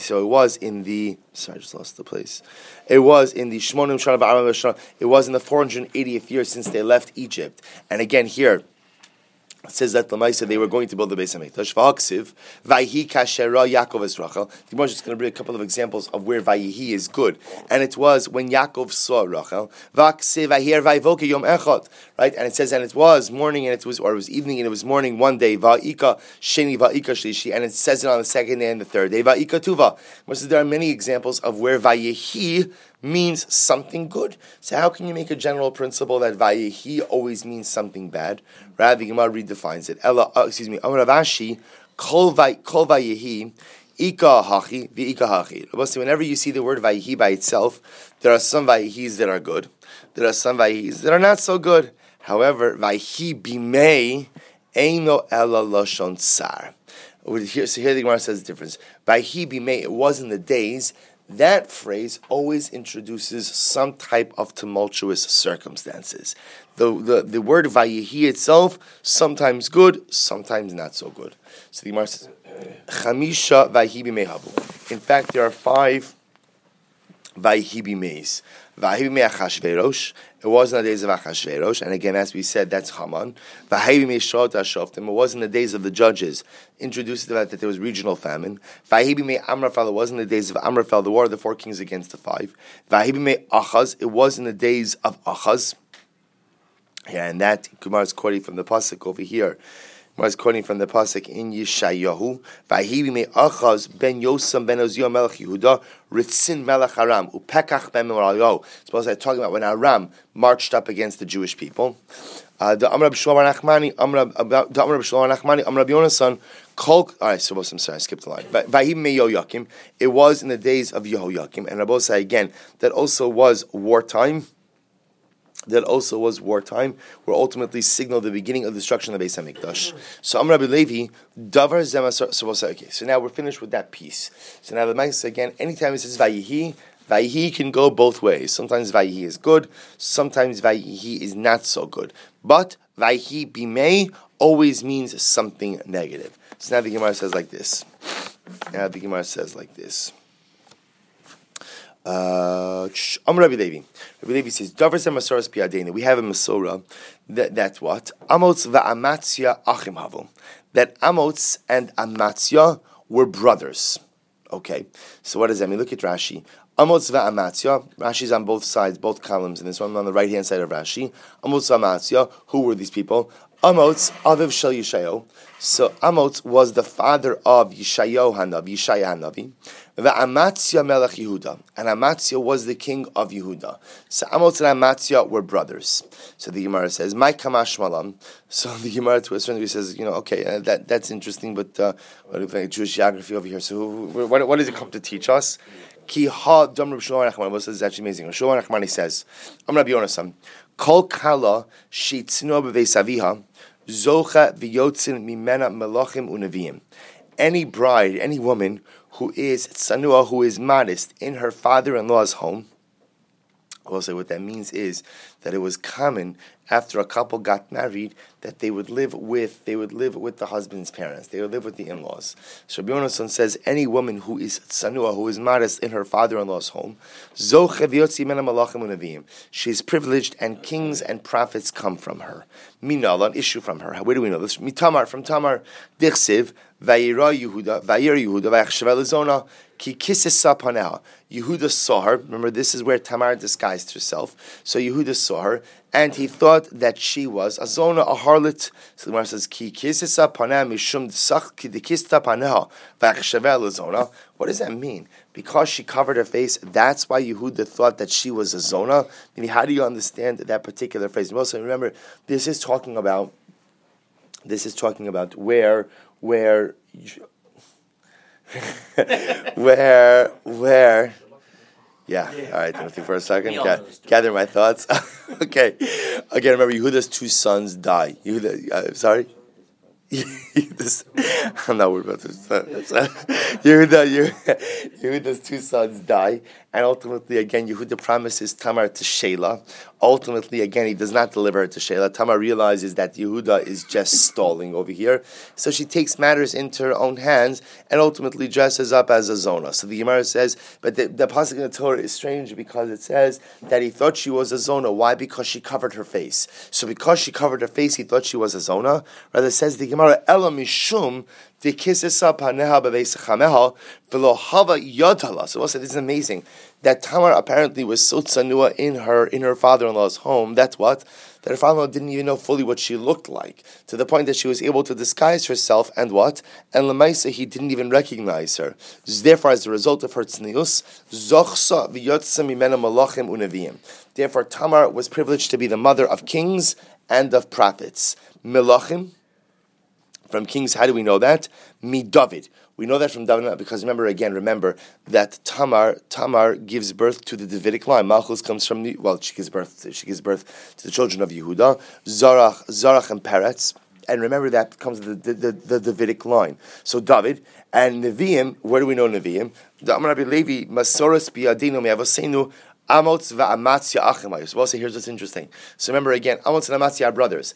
sorry, I just lost the place. It was in the Shmonim Shana v'Arba Shana. It was in the 480th year since they left Egypt, and again here. It says that Lamaisa they were going to build the Beis Hamikdash. V'aksiv Vayhi Kashera Yaakov es Rachel. The Gemara is just going to bring a couple of examples of where Vayihi is good, and it was when Yaakov saw Rachel. V'aksiv Vayher Vayvoke Yom Echad. Right, and it says, and it was morning, and it was evening, and it was morning one day. Va'ika Sheni Va'ika Shlishi, and it says it on the second day and the third day. Va'ika Tuva. There are many examples of where Vayihi means something good. So how can you make a general principle that Vayehi always means something bad? Rather, the Gemara redefines it. Amar Avashi, Kol Vayehi, Ika Hachi, V'Ika Hachi. Whenever you see the word Vayehi by itself, there are some Vayehis that are good. There are some Vayehis that are not so good. However, Vayehi Bimei, Eino Ela Lashon Tsar. So here the Gemara says the difference. Vayehi Bimei, it was in the days. That phrase always introduces some type of tumultuous circumstances. The word Vayehi itself, sometimes good, sometimes not so good. So the Gemara says, Chamisha Vayehi b'mei havu. In fact, there are 5 Vayehi b'meis. Vayehi b'mei Achashverosh. It was in the days of Achashverosh, and again, as we said, that's Haman. Vayehi b'mei Shaot HaShoftim. It was in the days of the judges. Introduced the fact that there was regional famine. Vayehi b'mei Amraphel. It was in the days of Amraphel, the war of the 4 kings against the 5. Vayehi b'mei Achaz. It was in the days of Achaz. Yeah, and that Gemara is quoting from the pasuk over here. Gemara is quoting from the pasuk in Yeshayahu. Vayehi b'mei Achaz ben Yosam ben Oziah melech Yehuda Ritzin melech Aram upekach ben Meralayo. Suppose I'm talking about when Aram marched up against the Jewish people. The Amr B'Shlomo Nachmani, Amr Yonasan. Alright, so I'm sorry, I skipped the line. But Vayehi b'mei Yehoyakim. It was in the days of Yehoyakim, and Rabbi say again that also was wartime. Where ultimately signaled the beginning of the destruction of the Beis Hamikdash. So Amar Rabbi Levi, Davar Zemasar. So we'll say, okay. So now we're finished with that piece. So now the Maisa again. Anytime it says Vayehi, Vayehi can go both ways. Sometimes Vayehi is good. Sometimes Vayehi is not so good. But Vayehi Bimei always means something negative. So now the Gemara says like this. Rabbi Levi. Rabbi Levi says, Davar Masoras Piadena. We have a Masorah that what? Amots va'amatzia achim havu. That Amots and Amatzia were brothers. Okay. So what does that mean? Look at Rashi. Amotz ve'Amatzia. Rashi's on both sides, both columns in this one. On the right hand side of Rashi. Amotz ve'Amatzia. Who were these people? Amotz Aviv Shel Yeshayahu. So Amotz was the father of Yeshayahu Hanavi. Ve'Amatzia Melech Yehuda. And Amatzia was the king of Yehuda. So Amotz and Amatzia were brothers. So the Gemara says, "My kamash malam." So the Gemara to a certain degree says, okay, that's interesting, but what if like Jewish geography over here? So what does it come to teach us? Ki ha dam Reb Shlomo Nachmani. This is actually amazing. Reb Shlomo Nachmani says, "I'm Rabbi Yonasan. Kol kala shitzno beveis aviha zocha v'yotzin mimena melachim unavim." Any bride, any woman who is tsanua, who is modest in her father-in-law's home. I will say what that means is that it was common after a couple got married that they would live with the husband's parents. They would live with the in-laws. So Rabbi Yonasan says any woman who is tsanua, who is modest in her father-in-law's home, she is privileged, and kings and prophets come from her. Minal, an issue from her. Where do we know this? Mitamar, from Tamar, Dichsiv, Vayira Yehuda, Vayachsheva Lezona, Ki kisesa panah. Yehuda saw her. Remember, this is where Tamar disguised herself. So Yehuda saw her, and he thought that she was a zona, a harlot. So the Gemara says, Ki kisesa panah mishum dsach ki dikista panah v'achsheva lezona. What does that mean? Because she covered her face, that's why Yehuda thought that she was a zona? Meaning, how do you understand that particular phrase? And also, remember, this is talking about where yeah, all right, let me think for a second. Gather my thoughts. Okay. Again, remember, Yehuda's two sons die. I'm not worried about this. Yehuda's two sons die, and ultimately, again, Yehuda promises Tamar to Shelah. Ultimately, again, he does not deliver her to Shelah. Tamar realizes that Yehuda is just stalling over here, so she takes matters into her own hands and ultimately dresses up as a zona. So the Gemara says, but the pasuk in the Torah is strange because it says that he thought she was a zona. Why? Because she covered her face. So because she covered her face, he thought she was a zona. Rather, says the Gemara, Ela mishum v'kisesa paneha b'veisachameha v'lo hava yodhala. So also, this is amazing that Tamar apparently was so tsanua in her father-in-law's home. That's what? That her father-in-law didn't even know fully what she looked like, to the point that she was able to disguise herself, and what? And Lemaisa, he didn't even recognize her. Therefore, as a result of her tznius, zochsa v'yotza mimena malachim unavim. Therefore, Tamar was privileged to be the mother of kings and of prophets. Melachim, from kings, how do we know that? Mi David. We know that from David because remember that Tamar gives birth to the Davidic line. Malchus comes from she gives birth to the children of Yehuda, Zarach and Peretz. And remember that comes the Davidic line. So David and Nevi'im, where do we know Nevi'im? The Amar Rabbi Levi, Masoros bi'adinu me'avosenu, Amotz ve'Amatzia achimayus. Well, so here's what's interesting. So remember again, Amotz and Amatzia are brothers.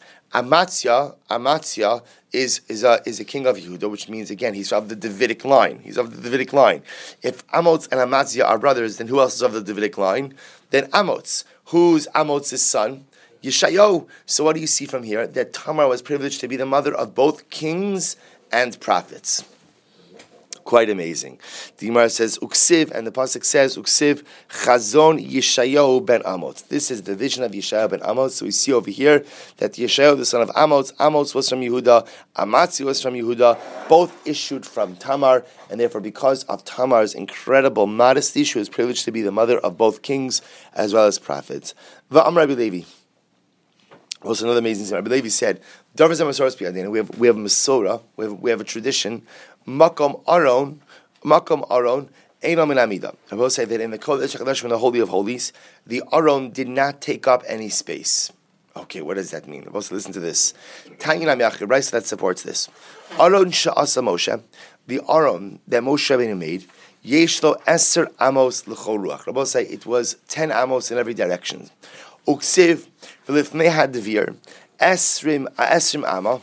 Amatzia is a king of Yehuda, which means again he's of the Davidic line. He's of the Davidic line. If Amotz and Amatzia are brothers, then who else is of the Davidic line? Then Amotz. Who's Amotz's son? Yeshayahu. So what do you see from here? That Tamar was privileged to be the mother of both kings and prophets. Quite amazing. The Gemara says Uksiv, and the pasuk says Uksiv Chazon Yeshayahu ben Amos. This is the vision of Yeshayahu ben Amos. So we see over here that Yeshayahu, the son of Amos was from Yehuda, Amatzi was from Yehuda, both issued from Tamar, and therefore because of Tamar's incredible modesty, she was privileged to be the mother of both kings as well as prophets. Va'am Rabbi Levi. Also another amazing thing. Rabbi Levi said, we have Masorah, we have a tradition. Makom Aron, Einam and Amida. I will say that in the Kodesh HaKadosh, in the Holy of Holies, the Aron did not take up any space. Okay, what does that mean? Also listen to this. Tanginam Yachid, right? So that supports this. Aron Sha'asa Moshe, the Aron that Moshe Rabbeinu made, Yeshlo Eser Amos L'chol Ruach. Rabbi say it was 10 Amos in every direction. Uksiv V'lifnei Hadivir Esrim Ama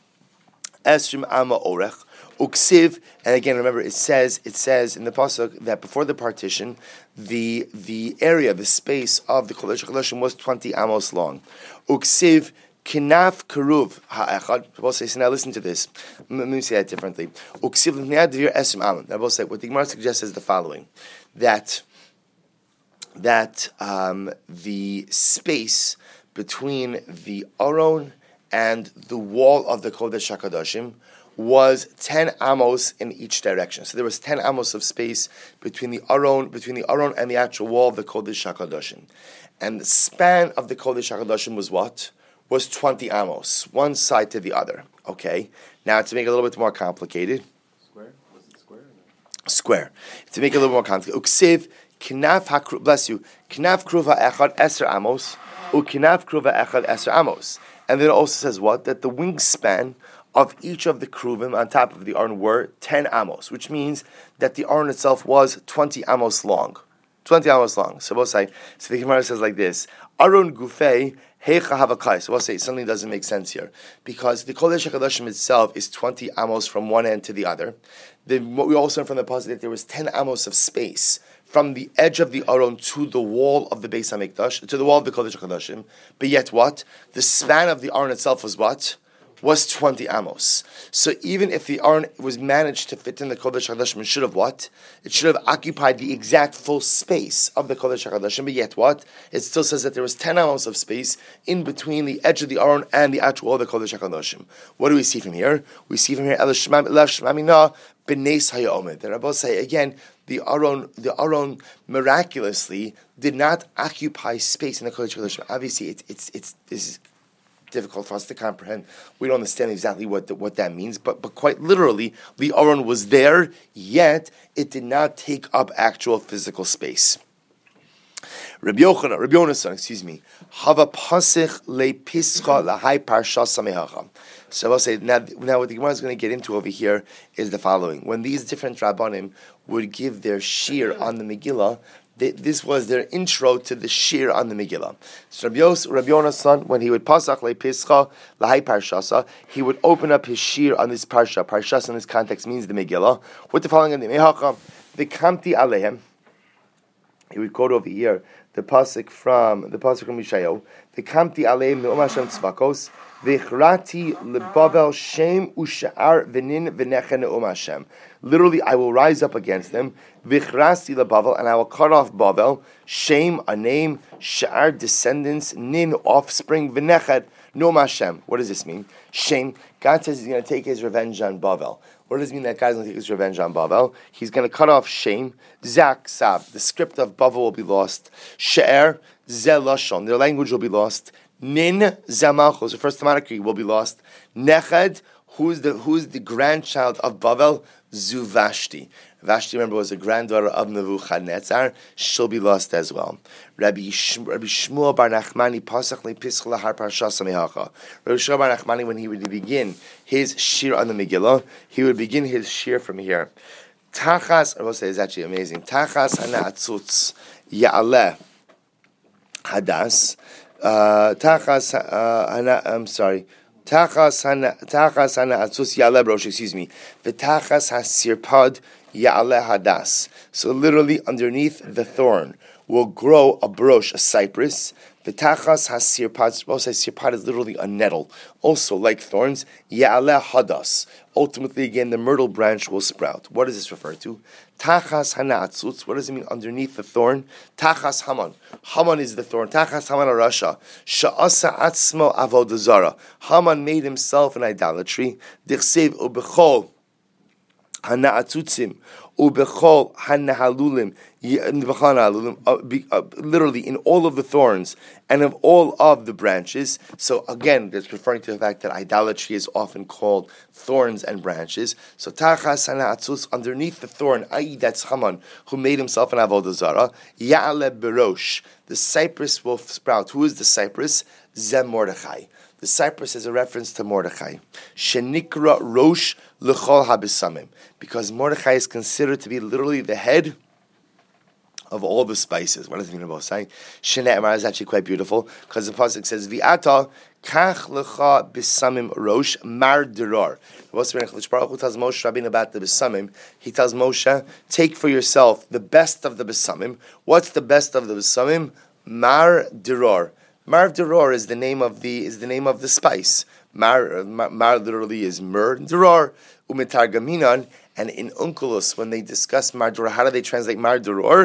Orech Uksiv, and again, remember, it says in the pasuk that before the partition, the area, the space of the Kodesh HaKadoshim was 20 amos long. Uksiv kinaf karuv ha'echad. So now listen to this. Let me say that differently. Uksiv l'nei advir esim amon. I will say what the Gemara suggests is the following: that that the space between the Aron and the wall of the Kodesh HaKadoshim was 10 amos in each direction. So there was 10 amos of space between the Aron and the actual wall of the Kodesh HaKadoshim. And the span of the Kodesh HaKadoshim was what? Was 20 amos, one side to the other. Okay? Now to make it a little bit more complicated. Square? Was it square? Square. To make it a little more complicated. Uksiv, bless you, Knav Kruva Echad Eser Amos, Ukinav Kruva Echad Eser Amos. And then it also says what? That the wingspan of each of the kruvim on top of the Aron were 10 amos, which means that the Aron itself was 20 amos long. 20 amos long. So we'll say, so the Gemara says like this, Aron Gufei Heicha Havakai. So we'll say something doesn't make sense here. Because the Kodesh HaKadoshim itself is 20 amos from one end to the other. What we also learned from the pasuk that there was 10 amos of space from the edge of the Aron to the wall of the Beis HaMikdash, to the wall of the Kodesh HaKadoshim. But yet what? The span of the Aron itself was what? Was 20 amos. So even if the Aron was managed to fit in the Kodesh HaKadoshim, it should have what? It should have occupied the exact full space of the Kodesh HaKadoshim, but yet what? It still says that there was 10 amos of space in between the edge of the Aron and the actual wall of the Kodesh HaKadoshim. What do we see from here? We see from here, Elav Shmamina B'neis Hayomed. The Rabbos say again, the Aron miraculously did not occupy space in the Kodesh HaKadoshim. Obviously, this is difficult for us to comprehend. We don't understand exactly what that means, but quite literally, the Aron was there, yet it did not take up actual physical space. Rabbi Yonasan, Hava pasich le pischa lahai parsha samehacha. So I'll say now what the Gemara is going to get into over here is the following: when these different rabbanim would give their shir on the Megillah, this was their intro to the shir on the Megillah. So Rabbi Yonasan, when he would pasach le pischa lahai parshasa, he would open up his shir on this parsha. Parshas in this context means the Megillah. With the following in the Mehacha, the kamti alehem. He would quote over here the pasuk from Mishayo. The kamti alehem ne'om Hashem tzvakos. V'ichrati lebavel shem u'sha'ar v'nin v'nechen ne'om Hashem. Literally, I will rise up against them. V'ichrasti lebavel, and I will cut off Bavel. Shem, a name. Sha'ar, descendants. Nin, offspring. V'nechet ne'om Hashem. What does this mean? Shem. God says He's going to take His revenge on Bavel. What does it mean that God's going to take His revenge on Bavel? He's going to cut off Shem. Zak, Sav. The script of Bavel will be lost. She'er, Zel, Lashon. Their language will be lost. Nin, Zamalchos, the first monarchy will be lost. Neched, who's the grandchild of Bavel? Zuvashti. Vashti, remember, was a granddaughter of Nebuchadnezzar. She'll be lost as well. Rabbi Shmuel bar Nachmani pasach lepisch lahar parsha samehacha. Rabbi Shmuel bar Nachmani, when he would begin his shir on the Megillah, he would begin his shir from here. Tachas, I will say, it's actually amazing. Tachas hana atzutz ya'aleh hadas. Tachas hana atzus ya'aleh brosh. Excuse me. V'tachas hasirpad ya'aleh hadas. So literally, underneath the thorn will grow a brosh, a cypress. V'tachas hasirpad. Well, sirpad is literally a nettle, also like thorns. Ya'aleh hadas. Ultimately, again, the myrtle branch will sprout. What does this refer to? Tachas hanatzutz. What does it mean underneath the thorn? Tachas Haman. Haman is the thorn. Tachas Haman Rasha. Sha'asa atzmo avodazara. Haman made himself an idolatry. Dichsev ubechol hanatzutzim ubechol hanahalulim. Literally in all of the thorns and of all of the branches. So again, that's referring to the fact that idolatry is often called thorns and branches. So tachas hanatzutz, underneath the thorn, i.e. that's Haman, who made himself an avodah zarah. Ya'aleh berosh, the cypress will sprout. Who is the cypress? Zem Mordechai. The cypress is a reference to Mordechai. Shenikra rosh l'chol habisamim, because Mordechai is considered to be literally the head of all the spices. What does it mean about saying? Shnei is actually quite beautiful, because the pasuk says, "V'ata kach lecha bisamim rosh mar deror." Baruch Hu tells Moshe Rabbeinu about the bisamim. He tells Moshe, "Take for yourself the best of the bisamim." What's the best of the bisamim? Mar deror. Mar deror is the name of the spice. Mar literally is myrrh. Deror umetargaminan. And in Unkelus, when they discuss mar deror, how do they translate mar deror?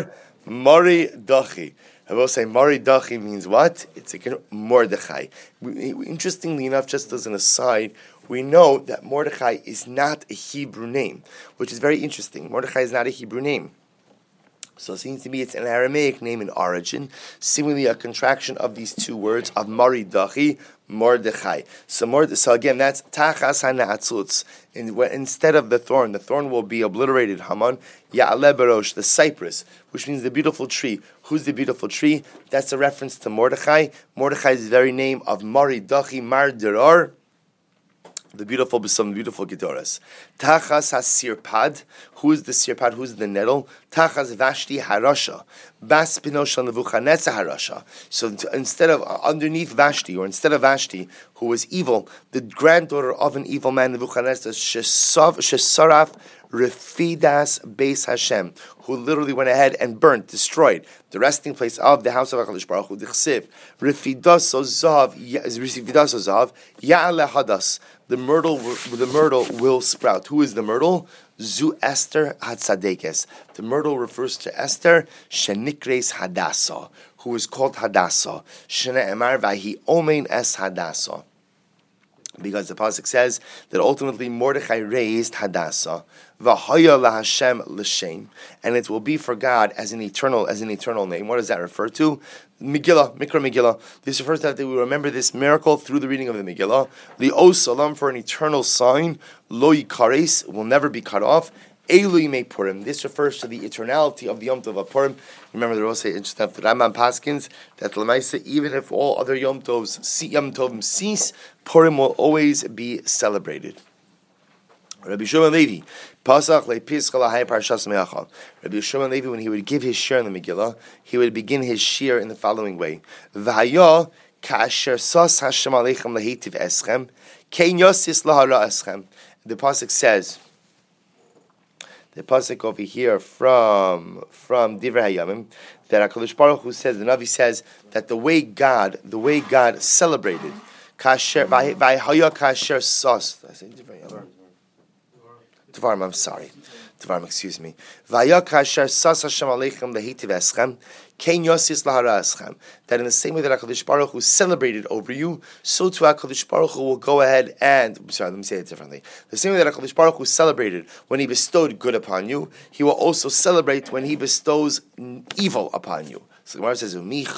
Mari Dachi. I will say Mari Dachi means what? It's a Mordechai. Interestingly enough, just as an aside, we know that Mordechai is not a Hebrew name, which is very interesting. Mordechai is not a Hebrew name. So it seems to me it's an Aramaic name in origin, seemingly a contraction of these two words of Mari Dachi, Mordechai. So again, that's Tachas HaNa'atzutz. Instead of the thorn will be obliterated. Haman, Ya'aleh Barosh, the cypress, which means the beautiful tree. Who's the beautiful tree? That's a reference to Mordechai. Mordechai's very name of Mari Dachi, Mar Derar, the beautiful, some beautiful Gedoras. Tachas HaSirpad, who is the Sirpad, who is the nettle? Tachas Vashti Harasha, Bas Pinosha Nebuchadnezzar Harasha. So instead of, underneath Vashti, or instead of Vashti, who was evil, the granddaughter of an evil man, Nebuchadnezzar, Shesaraf Refidas Beis Hashem, who literally went ahead and burnt, destroyed the resting place of the house of HaKadosh Baruch Hu, the Chsiv, Refidas Ozav, Ya'ale Hadas, the myrtle will sprout. Who is the myrtle? Zu Esther Hatzadekes. The myrtle refers to Esther, Shenikres Hadassah, who is called Hadassah. Shene Emar Vahi Omein Es Hadassah. Because the pasuk says that ultimately Mordechai raised Hadassah, v'haya laHashem l'shem, and it will be for God as an eternal name. What does that refer to? Megillah, Mikra Megillah. This refers to that we remember this miracle through the reading of the Megillah. Li'os salam, for an eternal sign. Lo yikares, will never be cut off. Elu Yimei Purim. This refers to the eternality of the Yom Tov of Purim. Remember, the Rosei interesting the Rambam Paskins that Lamaisa, even if all other Yom Tovim cease, Purim will always be celebrated. Rabbi Shimon Levi, Pasach lePischa lahai Parshas Me'achal. Rabbi Shimon Levi, when he would give his share in the Megillah, he would begin his share in the following way: V'haya ka'asher sas Hashem aleichem lehitiv eschem, kein yosis lahara eschem. The pasuk says. The pasuk over here from Divrei Hayamim, that HaKadosh Baruch Hu says, the Navi says that the way God celebrated, kasher v'haya kasher sos. Did I say Divrei Hayamim? Devarim, I'm sorry. Devarim, excuse me. V'haya kasher sos Hashem aleichem lehitiv eschem, kein yosis lahara eschem. That in the same way that HaKadosh Baruch Hu celebrated over you, so too HaKadosh Baruch Hu will go ahead and, let me say it differently. The same way that HaKadosh Baruch Hu celebrated when He bestowed good upon you, He will also celebrate when He bestows evil upon you. So the Gemara says,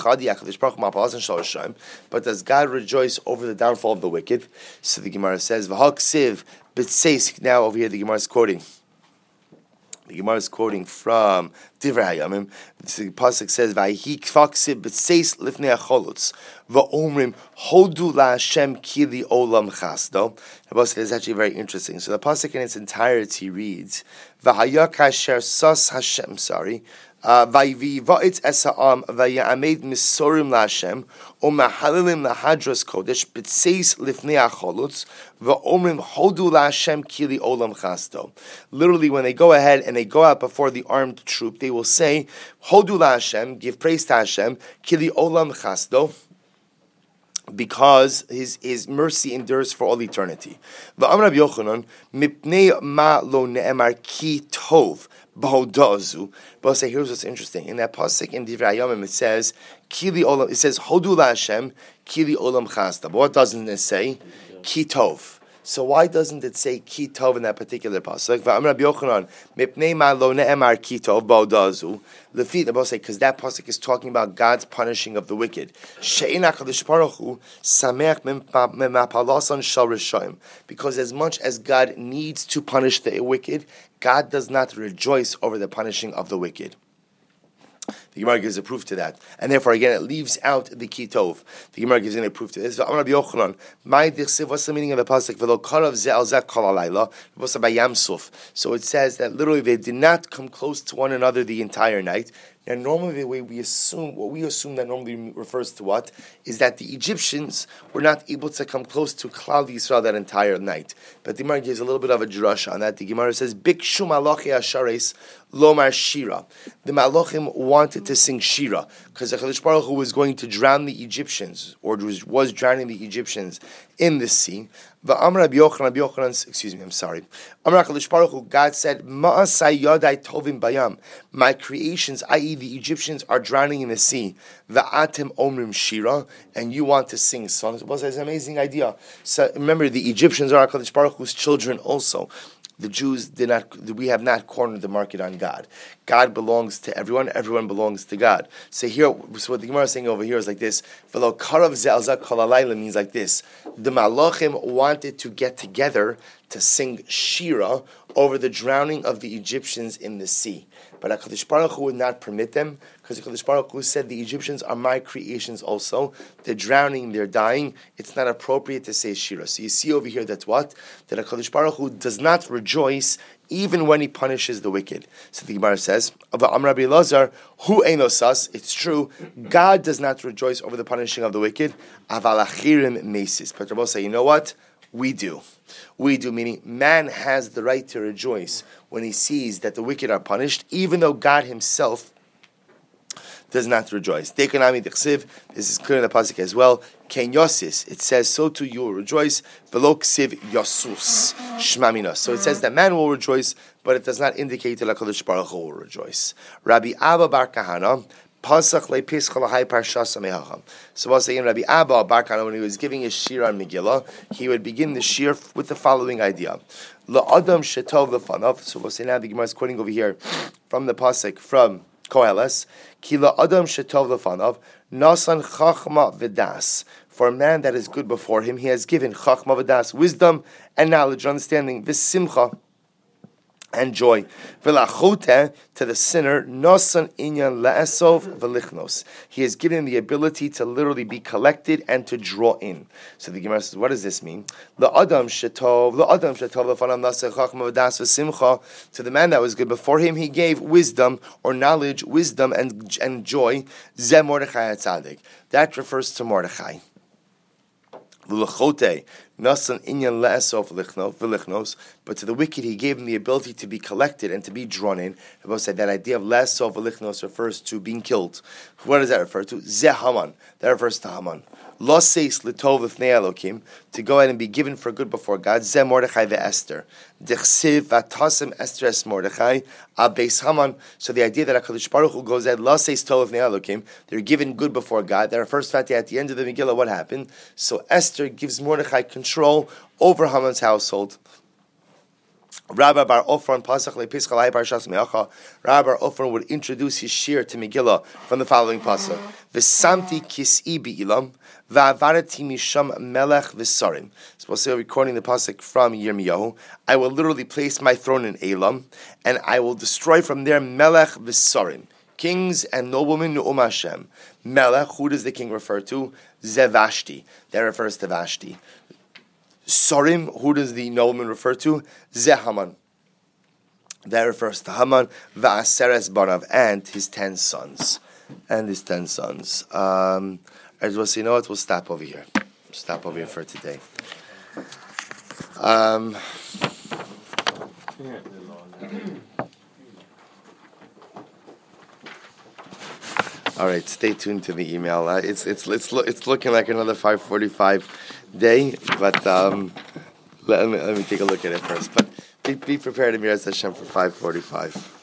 but does God rejoice over the downfall of the wicked? So the Gemara says, now over here the Gemara is quoting. The Gemara is quoting from Divrei Hayamim. The pasuk says, "Vayhi kvaksiv b'tseis lifnei acholutz va'omrim hodu laHashem ki li olam chasdo." The pasuk is actually very interesting. So the pasuk in its entirety reads, "V'haya kasher sas Hashem." Vayiva'itz esa'am vaya'amed misorim laHashem u'mahalilim lahadras kodesh b'tseis lifnei acholutz va'omrim hodu laHashem ki li olam chasdo. Literally, when they go ahead and they go out before the armed troop, they will say, "Hodu laHashem," give praise to Hashem, ki li olam chasdo, because his mercy endures for all eternity. Va'amar Rabbi Yochanan, mipnei ma lo ne'emar ki tov. But say, here's what's interesting. In that pasuk in Divrei Hayamim, it says Kili Olam. It says Hodu LaHashem Kili Olam Chasta. But what doesn't it say? Ki Tov. So why doesn't it say Ki Tov in that particular pasuk? V'amar Rabbi Yochanan mipnei ma lo ne'emar Ki Tov ba'odazu. Lefi, the boss say, because that pasuk is talking about God's punishing of the wicked. She'ein HaKadosh Baruch Hu sameach mepalasan shal rishayim. Because as much as God needs to punish the wicked, God does not rejoice over the punishing of the wicked. The Gemara gives a proof to that, and therefore again it leaves out the Ki Tov. The Gemara gives a proof to this. What's the meaning of the pasuk? So it says that literally they did not come close to one another the entire night. Now, normally the way we assume that normally refers to what is that the Egyptians were not able to come close to Klal Yisrael that entire night. But the Gemara gives a little bit of a drush on that. The Gemara says, "Bikshu malachi ashares lomar shira." The Malachim wanted to sing shira because the HaKadosh Baruch Hu was going to drown the Egyptians, or was drowning the Egyptians in the sea. Amar HaKadosh Baruch Hu, God said, "Ma'asai yadai tovim bayam." My creations, i.e. see the Egyptians are drowning in the sea. Va'atem omrim shira, and you want to sing songs. It's an amazing idea. So remember, the Egyptians are HaKadosh Baruch Hu's children also. The Jews we have not cornered the market on God. God belongs to everyone, everyone belongs to God. So what the Gemara is saying over here is like this. V'lo karav ze'alza kol halayla means like this. The Malachim wanted to get together to sing Shira over the drowning of the Egyptians in the sea. But HaKadosh Baruch Hu would not permit them, because HaKadosh Baruch Hu said the Egyptians are my creations also. They're drowning, they're dying. It's not appropriate to say Shira. So you see over here that HaKadosh Baruch Hu does not rejoice even when he punishes the wicked. So the Gemara says, Amar Rabbi Elazar, hu eino sas, it's true, God does not rejoice over the punishing of the wicked, aval achirim mesis. But Rabbi say, you know what? We do. We do, meaning man has the right to rejoice when he sees that the wicked are punished, even though God himself does not rejoice. This is clear in the pasuk as well. Ken yosis, it says, so too you will rejoice. Velo ksiv yosus shmaminos. So it says that man will rejoice, but it does not indicate that HaKadosh Baruch Hu will rejoice. Rabbi Abba Bar Kahana, Pasach lePesach lahai parshas mehacham. So while saying Rabbi Abba Bar Kahana, when he was giving his shir on Megillah, he would begin the shir with the following idea: LaAdam shetov lefanav. So we'll say now the Gemara is quoting over here from the pasuk from Koheles. Ki LaAdam shetov lefanav nasan chachma v'das. For a man that is good before him, he has given chachma v'das, wisdom and knowledge, understanding, v'simcha, and joy. V'lachote, to the sinner, nosan inyan la'esov v'lichnos. He has given him the ability to literally be collected and to draw in. So the Gemara says, what does this mean? La'adam shetov l'fanam nasa chachma v'das v'simcha. To the man that was good before him, he gave wisdom or knowledge, wisdom and joy. Ze Mordechai HaTzadik. That refers to Mordechai. L'lachote, nasan inyan la'esov v'lichnos, but to the wicked he gave him the ability to be collected and to be drawn in. Rabbi said that idea of la'esov v'lichnos refers to being killed. What does that refer to? Ze Haman. That refers to Haman. Lo seis l'tov l'fnei Elokim, to go ahead and be given for good before God. Ze Mordechai ve'Esther. D'chsiv v'tasem Esther es Mordechai abeis Haman. So the idea that HaKadosh Baruch Hu goes ahead, lo seis tov l'fnei Elokim, they're given good before God. That refers to at the end of the Megillah, what happened? So Esther gives Mordechai control over Haman's household. Rabbi Bar Ofran Pasach lePesach lahai parshas me'acha. Rabbi Bar Ofran would introduce his shir to Megillah from the following pasuk: V'samti kis'i bi'ilam va'avarati misham melech v'sarim. So we'll say we're recording the pasuk from Yirmiyahu. I will literally place my throne in Elam, and I will destroy from there melech v'sarim, kings and noblemen nu'um Hashem. Melech, who does the king refer to? Vashti. That refers to Vashti. Sorim, who does the nobleman refer to? Ze Haman. That refers to Haman, Va'aseres banav, and his 10 sons. As well, so you know what? We'll stop over here. Stop over here for today. All right, stay tuned to the email. It's looking like another 5:45 day, but let me take a look at it first. But be prepared, Amir Hashem, for 5:45.